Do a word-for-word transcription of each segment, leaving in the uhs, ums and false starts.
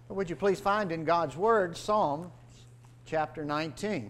Would you please find in God's Word Psalm chapter nineteen.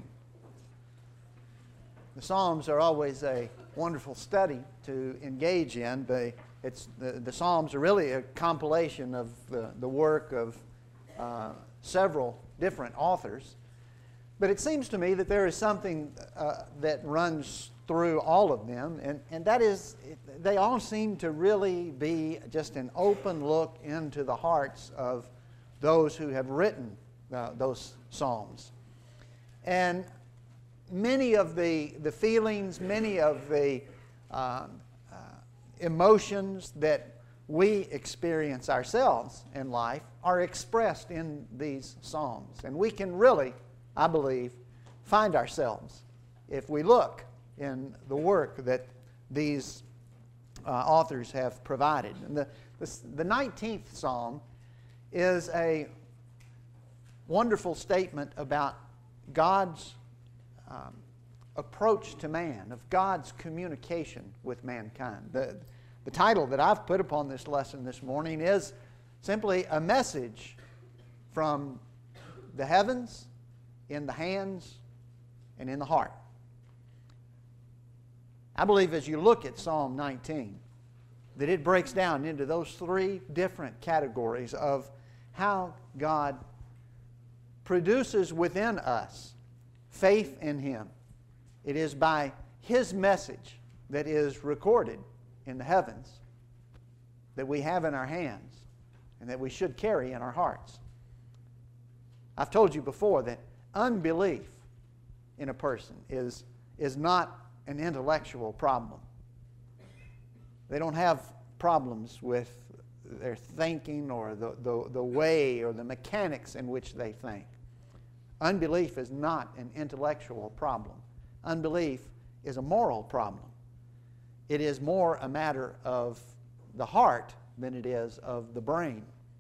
The Psalms are always a wonderful study to engage in, but it's, the, the Psalms are really a compilation of the, the work of uh, several different authors. But it seems to me that there is something uh, that runs through all of them, and, and that is, they all seem to really be just an open look into the hearts of those who have written uh, those Psalms. And many of the, the feelings, many of the uh, uh, emotions that we experience ourselves in life are expressed in these Psalms. And we can really, I believe, find ourselves if we look in the work that these uh, authors have provided. And the, the, the nineteenth Psalm is a wonderful statement about God's um, approach to man, of God's communication with mankind. The, the title that I've put upon this lesson this morning is simply a message from the heavens, in the hands, and in the heart. I believe as you look at Psalm nineteen, that it breaks down into those three different categories of how God produces within us faith in Him. It is by His message that is recorded in the heavens that we have in our hands and that we should carry in our hearts. I've told you before that unbelief in a person is, is not an intellectual problem. They don't have problems with their thinking or the, the, the way or the mechanics in which they think. Unbelief is not an intellectual problem. Unbelief is a moral problem. It is more a matter of the heart than it is of the brain.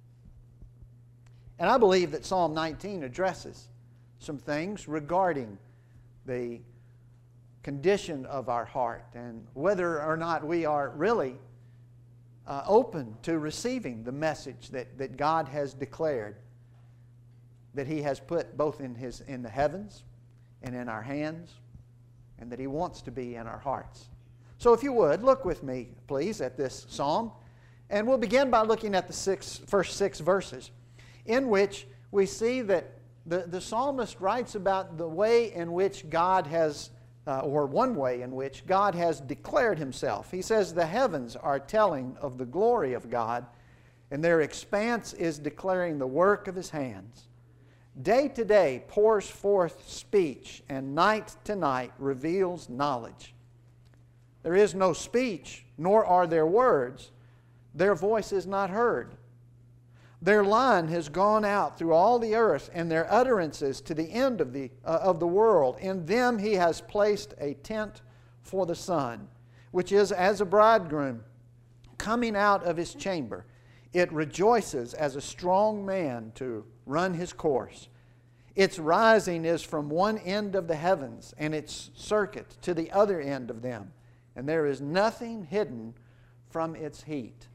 And I believe that Psalm nineteen addresses some things regarding the condition of our heart and whether or not we are really uh, open to receiving the message that, that God has declared, that He has put both in, his, in the heavens and in our hands, and that He wants to be in our hearts. So if you would, look with me, please, at this psalm, and we'll begin by looking at the six, first six verses, in which we see that the, the psalmist writes about the way in which God has Uh, or one way in which God has declared Himself. He says, the heavens are telling of the glory of God, and their expanse is declaring the work of His hands. Day to day pours forth speech, and night to night reveals knowledge. There is no speech, nor are there words. Their voice is not heard. Their line has gone out through all the earth, and their utterances to the end of the, uh, of the world. In them He has placed a tent for the sun, which is as a bridegroom coming out of his chamber. It rejoices as a strong man to run his course. Its rising is from one end of the heavens, and its circuit to the other end of them, and there is nothing hidden from its heat.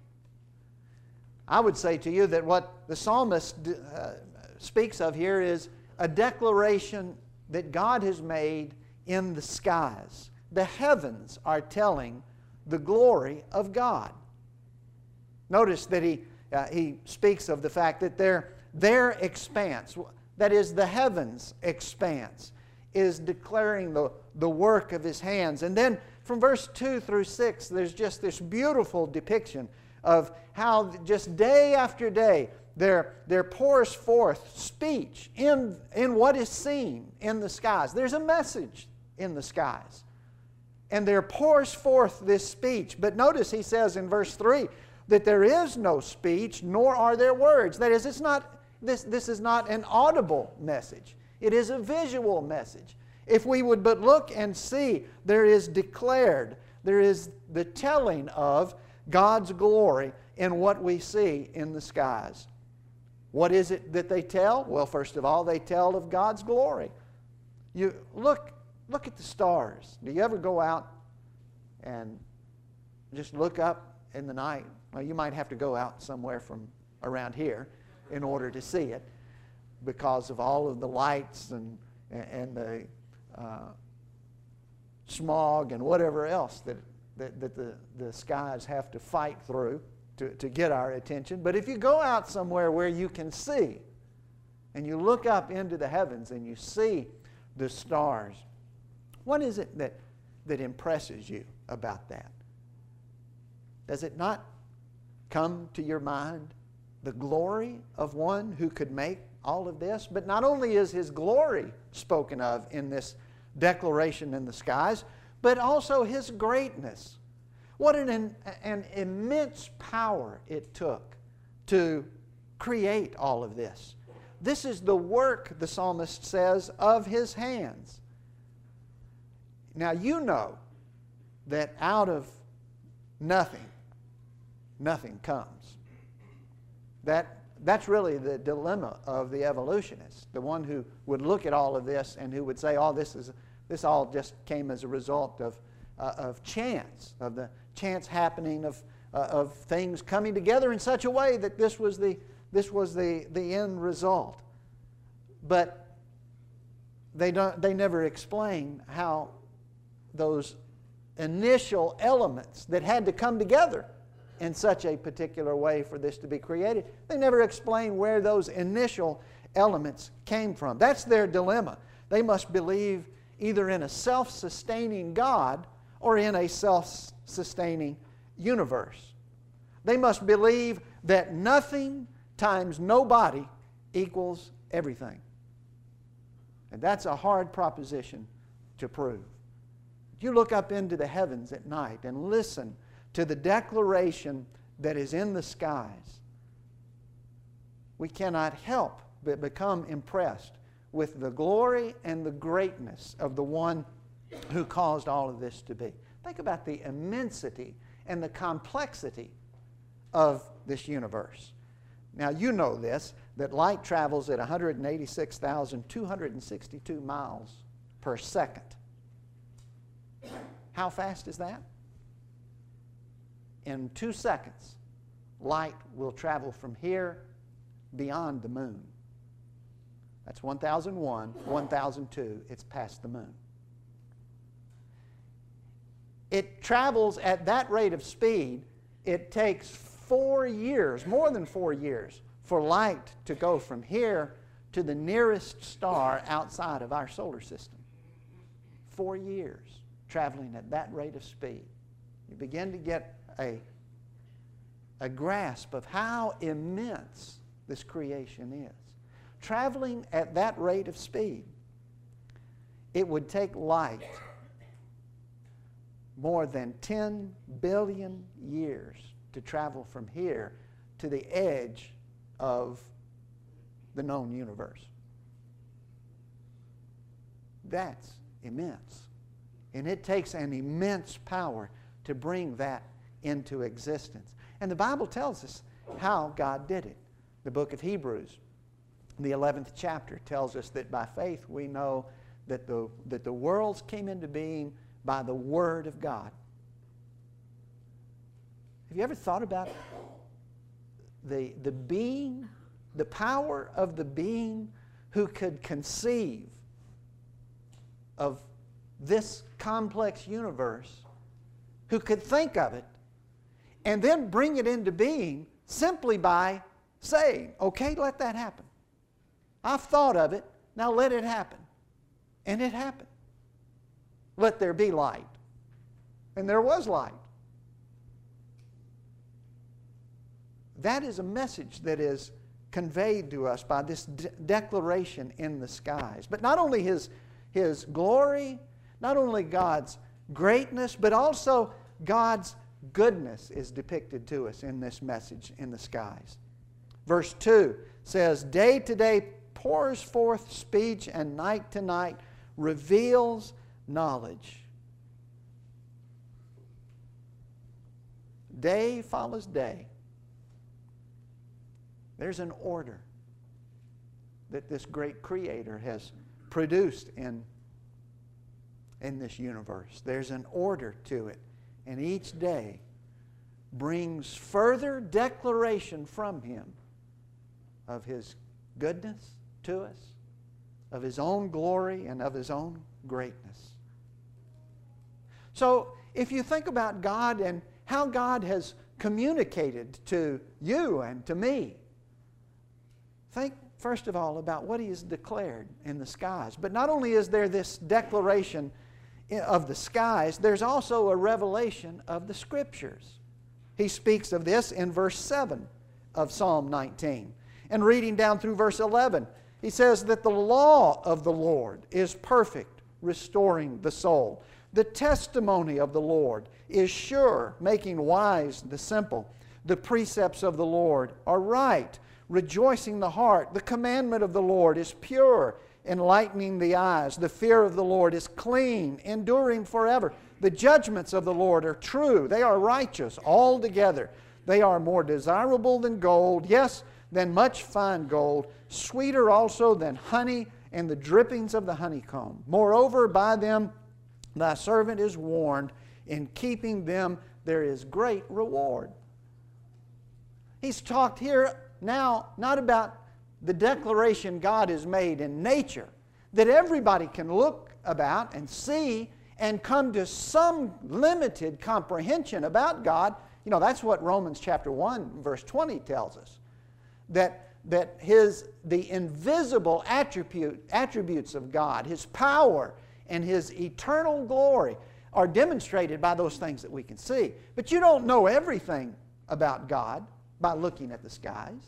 I would say to you that what the psalmist uh, speaks of here is a declaration that God has made in the skies. The heavens are telling the glory of God. Notice that he, uh, he speaks of the fact that their, their expanse, that is the heavens' expanse, is declaring the, the work of His hands. And then from verse two through six, there's just this beautiful depiction of how just day after day there, there pours forth speech in, in what is seen in the skies. There's a message in the skies. And there pours forth this speech. But notice he says in verse three that there is no speech, nor are there words. That is, it's not, this, this is not an audible message. It is a visual message. If we would but look and see, there is declared, there is the telling of God's glory in what we see in the skies. What is it that they tell? Well, first of all, they tell of God's glory. You look, look at the stars. Do you ever go out and just look up in the night? Well, you might have to go out somewhere from around here. in order to see it because of all of the lights and, and the uh, smog and whatever else that, that, that the, the skies have to fight through to, to get our attention. But if you go out somewhere where you can see, and you look up into the heavens and you see the stars, what is it that, that impresses you about that? Does it not come to your mind the glory of one who could make all of this? But not only is His glory spoken of in this declaration in the skies, but also His greatness. What an, an immense power it took to create all of this. This is the work, the psalmist says, of His hands. Now you know that out of nothing, nothing comes. That, that's really the dilemma of the evolutionist, the one who would look at all of this and who would say, oh, this, is, this all just came as a result of, uh, of chance, of the chance happening of, uh, of things coming together in such a way that this was the This was the, the end result. But they, don't, they never explain how those initial elements that had to come together in such a particular way for this to be created, they never explain where those initial elements came from. That's their dilemma. They must believe either in a self-sustaining God or in a self-sustaining universe. They must believe that nothing times nobody equals everything. And that's a hard proposition to prove. You look up into the heavens at night and listen to the declaration that is in the skies. We cannot help but become impressed with the glory and the greatness of the one who caused all of this to be. Think about the immensity and the complexity of this universe. Now you know this, that light travels at one hundred eighty-six thousand two hundred sixty-two miles per second. How fast is that? In two seconds, light will travel from here beyond the moon. That's one thousand one, one thousand two, it's past the moon. It travels at that rate of speed. It takes four years, more than four years, for light to go from here to the nearest star outside of our solar system. Four years traveling at that rate of speed. You begin to get a, a grasp of how immense this creation is. Traveling at that rate of speed, it would take light more than ten billion years to travel from here to the edge of the known universe. That's immense. And it takes an immense power to bring that into existence. And the Bible tells us how God did it. The book of Hebrews, the eleventh chapter, tells us that by faith we know that the, that the worlds came into being by the Word of God. Have you ever thought about the, the being, the power of the being who could conceive of this complex universe, who could think of it, and then bring it into being simply by saying, okay, let that happen. I've thought of it, now let it happen. And it happened. Let there be light. And there was light. That is a message that is conveyed to us by this de- declaration in the skies. But not only His, His glory, not only God's greatness, but also God's goodness is depicted to us in this message in the skies. Verse two says, day to day pours forth speech, and night to night reveals knowledge. Day follows day. There's an order that this great Creator has produced in, in this universe. There's an order to it. And each day brings further declaration from Him of His goodness to us, of His own glory and of His own greatness. So, if you think about God and how God has communicated to you and to me, think first of all about what He has declared in the skies. But not only is there this declaration of the skies, there's also a revelation of the Scriptures. He speaks of this in verse seven of Psalm nineteen. And reading down through verse eleven, he says that the law of the Lord is perfect, restoring the soul. The testimony of the Lord is sure, making wise the simple. The precepts of the Lord are right, rejoicing the heart. The commandment of the Lord is pure, enlightening the eyes. The fear of the Lord is clean, enduring forever. The judgments of the Lord are true. They are righteous altogether. They are more desirable than gold, yes, than much fine gold, sweeter also than honey and the drippings of the honeycomb. Moreover, by them thy servant is warned. In keeping them there is great reward. He's talked here now not about the declaration God has made in nature, that everybody can look about and see and come to some limited comprehension about God. You know, that's what Romans chapter one verse twenty tells us. That, that his, the invisible attribute, attributes of God, His power and His eternal glory are demonstrated by those things that we can see. But you don't know everything about God by looking at the skies.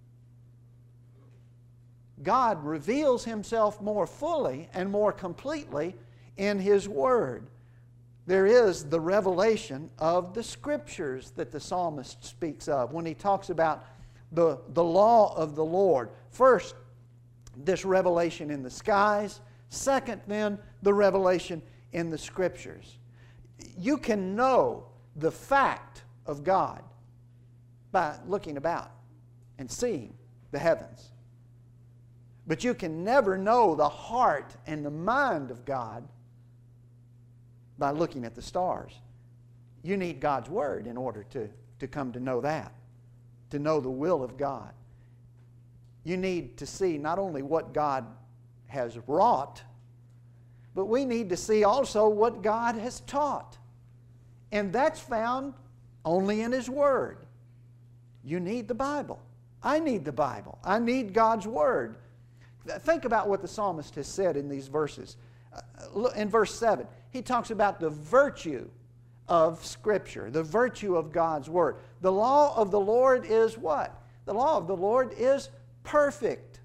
God reveals Himself more fully and more completely in His Word. There is the revelation of the Scriptures that the psalmist speaks of when he talks about the, the law of the Lord. First, this revelation in the skies. Second, then, the revelation in the Scriptures. You can know the fact of God by looking about and seeing the heavens. But you can never know the heart and the mind of God by looking at the stars. You need God's Word in order to, to come to know that, to know the will of God. You need to see not only what God has wrought, but we need to see also what God has taught. And that's found only in His Word. You need the Bible. I need the Bible. I need God's Word. Think about what the psalmist has said in these verses. In verse seven, he talks about the virtue of Scripture, the virtue of God's Word. The law of the Lord is what? The law of the Lord is perfect.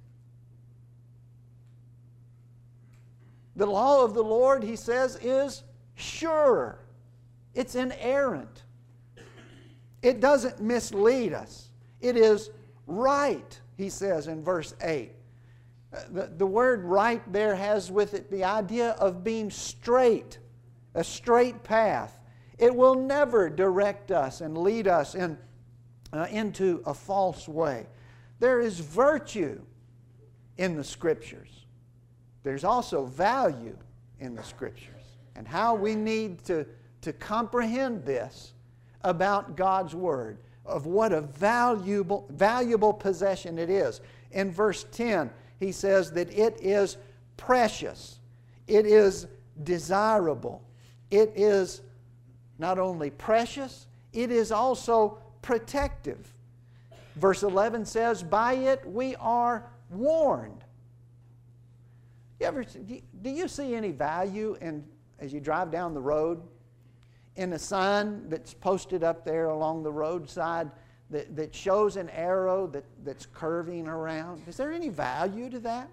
The law of the Lord, he says, is sure. It's inerrant. It doesn't mislead us. It is right, he says in verse eight. The, the word right there has with it the idea of being straight, a straight path. It will never direct us and lead us in, uh, into a false way. There is virtue in the Scriptures. There's also value in the Scriptures. And how we need to, to comprehend this about God's Word, of what a valuable, valuable possession it is. In verse ten, he says that it is precious, it is desirable, it is not only precious, it is also protective. Verse eleven says, by it we are warned. You ever, do you see any value in, as you drive down the road, in a sign that's posted up there along the roadside that, that shows an arrow that, that's curving around? Is there any value to that?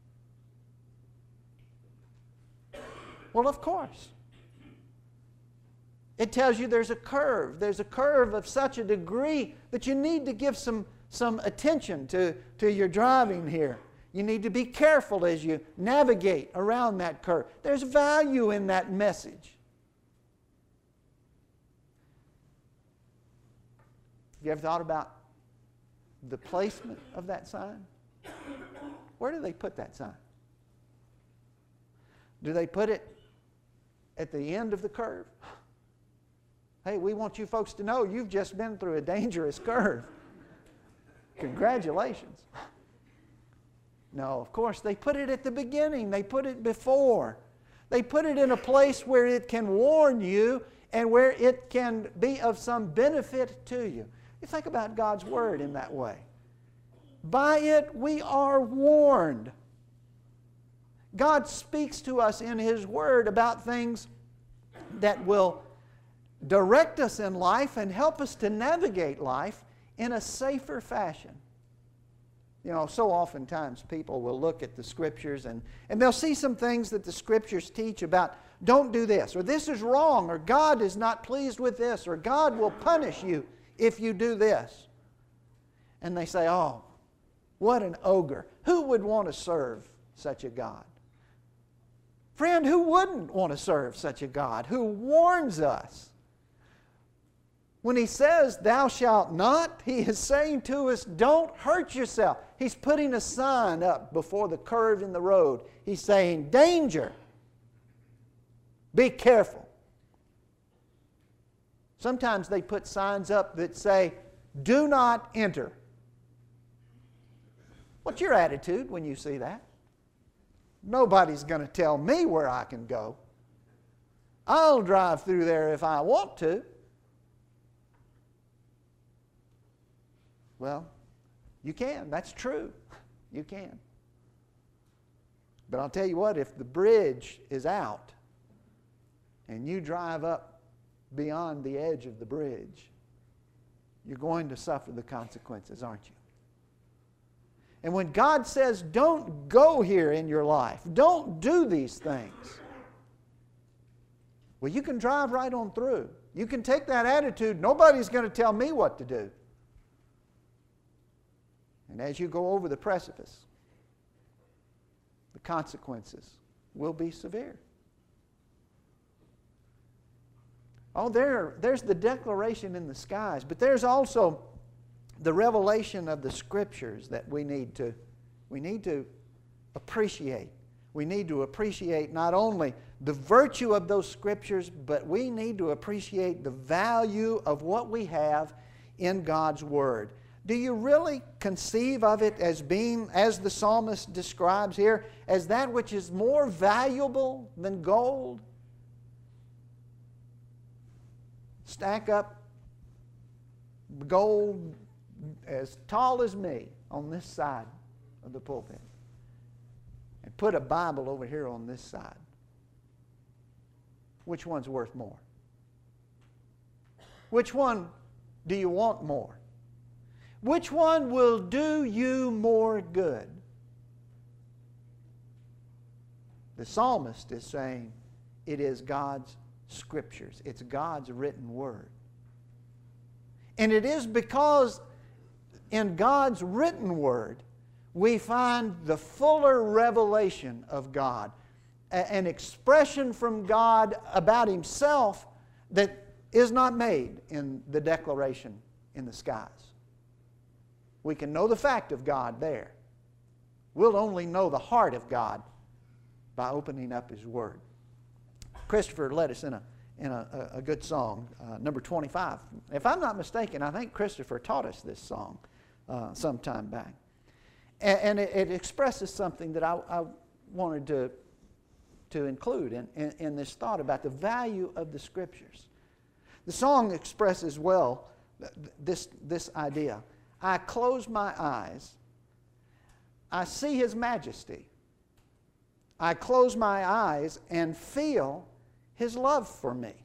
Well, of course. It tells you there's a curve. There's a curve of such a degree that you need to give some, some attention to, to your driving here. You need to be careful as you navigate around that curve. There's value in that message. Have you ever thought about the placement of that sign? Where do they put that sign? Do they put it at the end of the curve? Hey, we want you folks to know you've just been through a dangerous curve. Congratulations. No, of course, they put it at the beginning. They put it before. They put it in a place where it can warn you and where it can be of some benefit to you. You think about God's Word in that way. By it we are warned. God speaks to us in His Word about things that will direct us in life and help us to navigate life in a safer fashion. You know, so oftentimes people will look at the Scriptures and, and they'll see some things that the Scriptures teach about don't do this, or this is wrong, or God is not pleased with this, or God will punish you if you do this. And they say, oh, what an ogre. Who would want to serve such a God? Friend, who wouldn't want to serve such a God who warns us? When He says, thou shalt not, He is saying to us, don't hurt yourself. He's putting a sign up before the curve in the road. He's saying, danger. Be careful. Sometimes they put signs up that say, do not enter. What's your attitude when you see that? Nobody's going to tell me where I can go. I'll drive through there if I want to. Well, you can. That's true. You can. But I'll tell you what, if the bridge is out and you drive up beyond the edge of the bridge, you're going to suffer the consequences, aren't you? And when God says, don't go here in your life, don't do these things, well, you can drive right on through. You can take that attitude, nobody's going to tell me what to do. And as you go over the precipice, the consequences will be severe. Oh, there, there's the declaration in the skies, but there's also the revelation of the Scriptures that we need to, we need to appreciate. We need to appreciate not only the virtue of those Scriptures, but we need to appreciate the value of what we have in God's Word. Do you really conceive of it as being, as the psalmist describes here, as that which is more valuable than gold? Stack up gold as tall as me on this side of the pulpit and put a Bible over here on this side. Which one's worth more? Which one do you want more? Which one will do you more good? The psalmist is saying it is God's Scriptures. It's God's written Word. And it is because in God's written Word we find the fuller revelation of God, an expression from God about Himself that is not made in the declaration in the skies. We can know the fact of God there. We'll only know the heart of God by opening up His Word. Christopher led us in a, in a, a good song, uh, number twenty-five. If I'm not mistaken, I think Christopher taught us this song uh, some time back. And, and it, it expresses something that I, I wanted to, to include in, in, in this thought about the value of the Scriptures. The song expresses well this, this idea. I close my eyes. I see His majesty. I close my eyes and feel His love for me.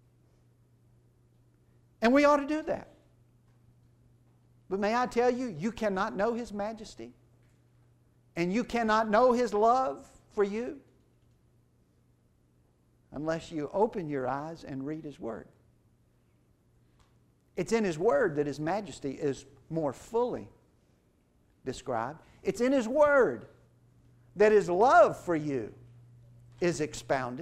And we ought to do that. But may I tell you, you cannot know His majesty and you cannot know His love for you unless you open your eyes and read His Word. It's in His Word that His majesty is more fully described. It's in His Word that His love for you is expounded.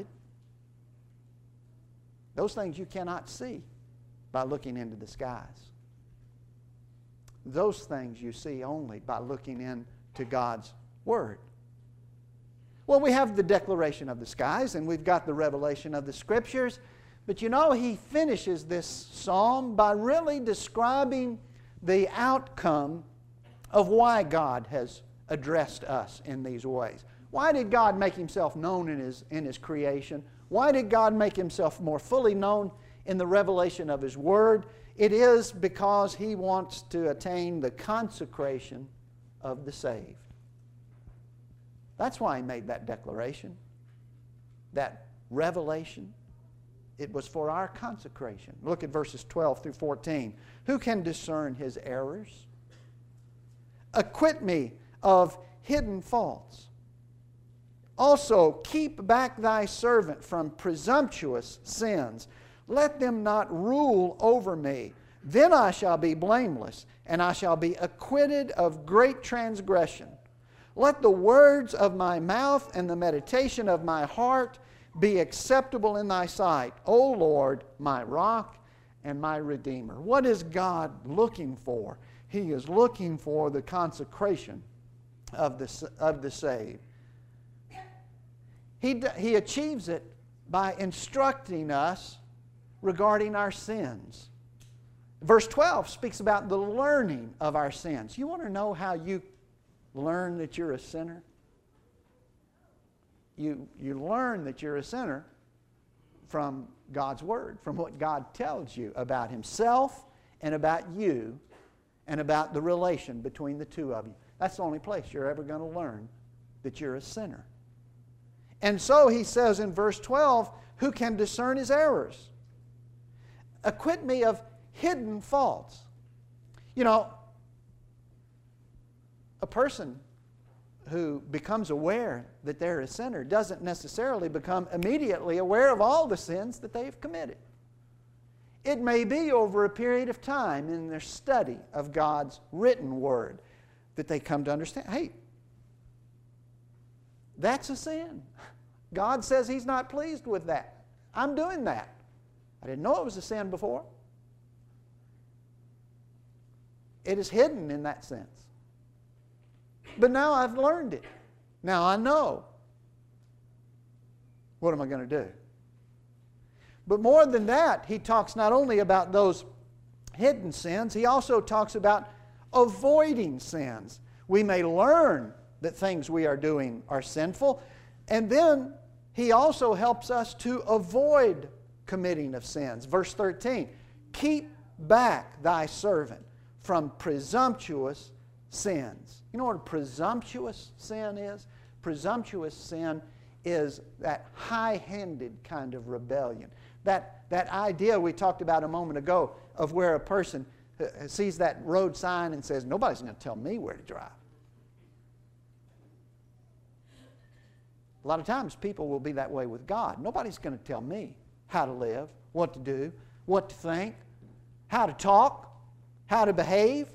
Those things you cannot see by looking into the skies. Those things you see only by looking into God's Word. Well, we have the declaration of the skies and we've got the revelation of the Scriptures. But you know, he finishes this psalm by really describing the outcome of why God has addressed us in these ways. Why did God make Himself known in His, in His creation? Why did God make Himself more fully known in the revelation of His Word? It is because He wants to attain the consecration of the saved. That's why He made that declaration, that revelation. It was for our consecration. Look at verses twelve through fourteen. Who can discern His errors? Acquit me of hidden faults. Also, keep back thy servant from presumptuous sins. Let them not rule over me. Then I shall be blameless, and I shall be acquitted of great transgression. Let the words of my mouth and the meditation of my heart be acceptable in thy sight, O Lord, my rock and my redeemer. What is God looking for? He is looking for the consecration of the, of the saved. He, he achieves it by instructing us regarding our sins. Verse twelve speaks about the learning of our sins. You want to know how you learn that you're a sinner? You, you learn that you're a sinner from God's Word, from what God tells you about Himself and about you and about the relation between the two of you. That's the only place you're ever going to learn that you're a sinner. And so he says in verse twelve, who can discern his errors? Acquit me of hidden faults. You know, a person who becomes aware that they're a sinner doesn't necessarily become immediately aware of all the sins that they've committed. It may be over a period of time in their study of God's written Word that they come to understand, hey, that's a sin. God says He's not pleased with that. I'm doing that. I didn't know it was a sin before. It is hidden in that sense. But now I've learned it. Now I know. What am I going to do? But more than that, he talks not only about those hidden sins, he also talks about avoiding sins. We may learn that things we are doing are sinful, and then he also helps us to avoid committing of sins. Verse thirteen, keep back thy servant from presumptuous sins. You know what a presumptuous sin is? Presumptuous sin is that high-handed kind of rebellion. That, that idea we talked about a moment ago of where a person sees that road sign and says, nobody's going to tell me where to drive. A lot of times people will be that way with God. Nobody's going to tell me how to live, what to do, what to think, how to talk, how to behave.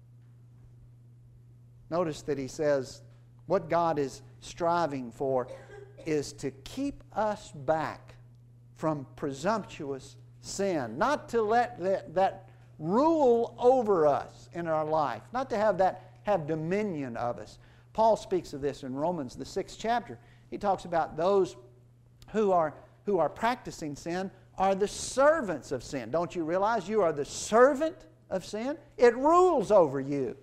Notice that he says what God is striving for is to keep us back from presumptuous sin. Not to let that, that rule over us in our life. Not to have that have dominion of us. Paul speaks of this in Romans, the sixth chapter. He talks about those who are, who are practicing sin are the servants of sin. Don't you realize you are the servant of sin? It rules over you.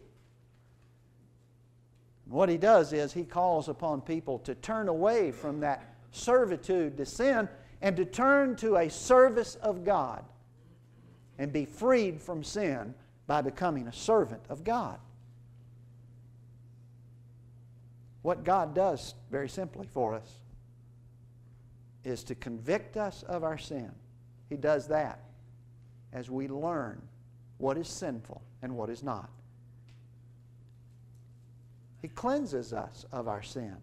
What he does is he calls upon people to turn away from that servitude to sin and to turn to a service of God and be freed from sin by becoming a servant of God. What God does, very simply for us, is to convict us of our sin. He does that as we learn what is sinful and what is not. He cleanses us of our sin.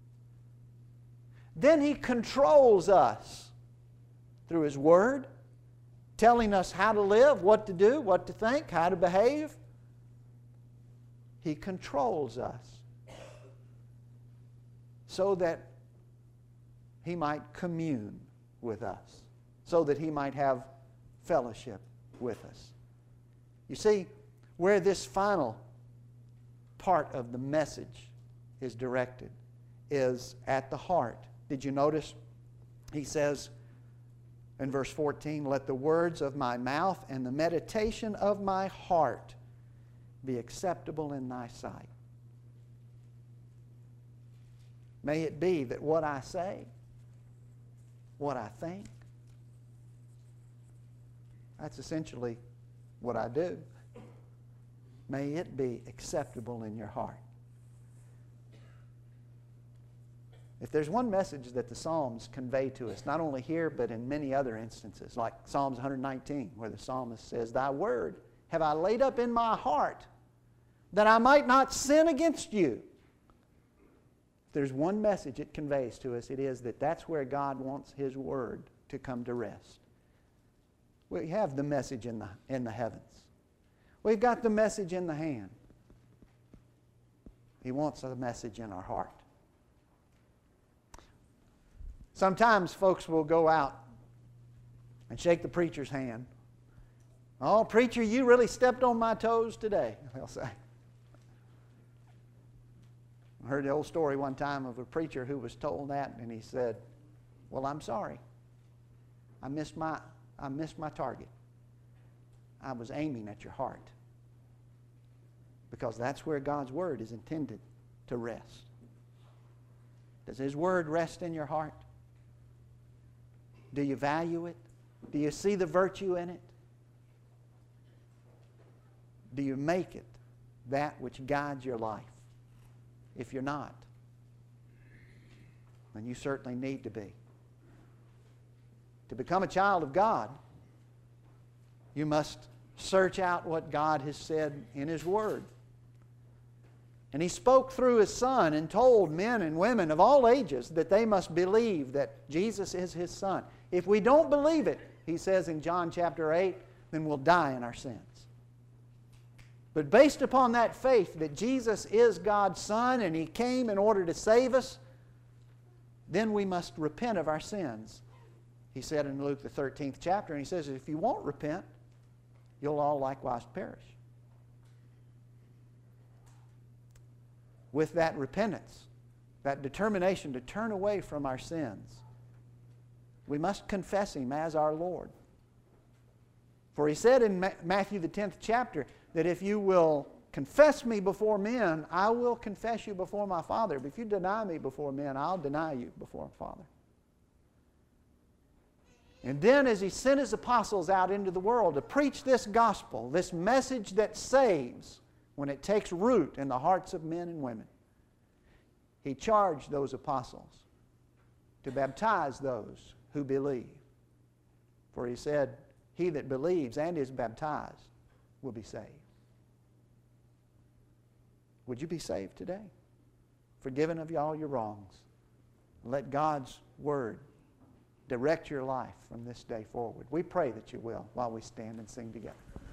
Then He controls us through His Word, telling us how to live, what to do, what to think, how to behave. He controls us so that He might commune with us, so that He might have fellowship with us. You see, where this final part of the message is directed is at the heart. Did you notice? He says in verse fourteen, let the words of my mouth and the meditation of my heart be acceptable in thy sight. May it be that what I say, what I think, that's essentially what I do. May it be acceptable in your heart. If there's one message that the Psalms convey to us, not only here but in many other instances, like Psalms one nineteen, where the psalmist says, Thy word have I laid up in my heart, that I might not sin against you. If there's one message it conveys to us, it is that that's where God wants His word to come to rest. We have the message in the, in the heavens. We've got the message in the hand. He wants a message in our heart. Sometimes folks will go out and shake the preacher's hand. Oh, preacher, you really stepped on my toes today, they'll say. I heard the old story one time of a preacher who was told that, and he said, well, I'm sorry. I missed my, I missed my target. I was aiming at your heart. Because that's where God's word is intended to rest. Does His word rest in your heart? Do you value it? Do you see the virtue in it? Do you make it that which guides your life? If you're not, then you certainly need to be. To become a child of God, you must search out what God has said in His Word. And He spoke through His Son and told men and women of all ages that they must believe that Jesus is His Son. If we don't believe it, He says in John chapter eight, then we'll die in our sins. But based upon that faith that Jesus is God's Son and He came in order to save us, then we must repent of our sins. He said in Luke the thirteenth chapter, and He says, if you won't repent, you'll all likewise perish. With that repentance, that determination to turn away from our sins, we must confess Him as our Lord. For He said in Matthew the tenth chapter that if you will confess Me before men, I will confess you before My Father. But if you deny Me before men, I'll deny you before My Father. And then as He sent His apostles out into the world to preach this gospel, this message that saves, when it takes root in the hearts of men and women, He charged those apostles to baptize those who believe. For He said, he that believes and is baptized will be saved. Would you be saved today? Forgiven of all your wrongs. Let God's Word direct your life from this day forward. We pray that you will while we stand and sing together.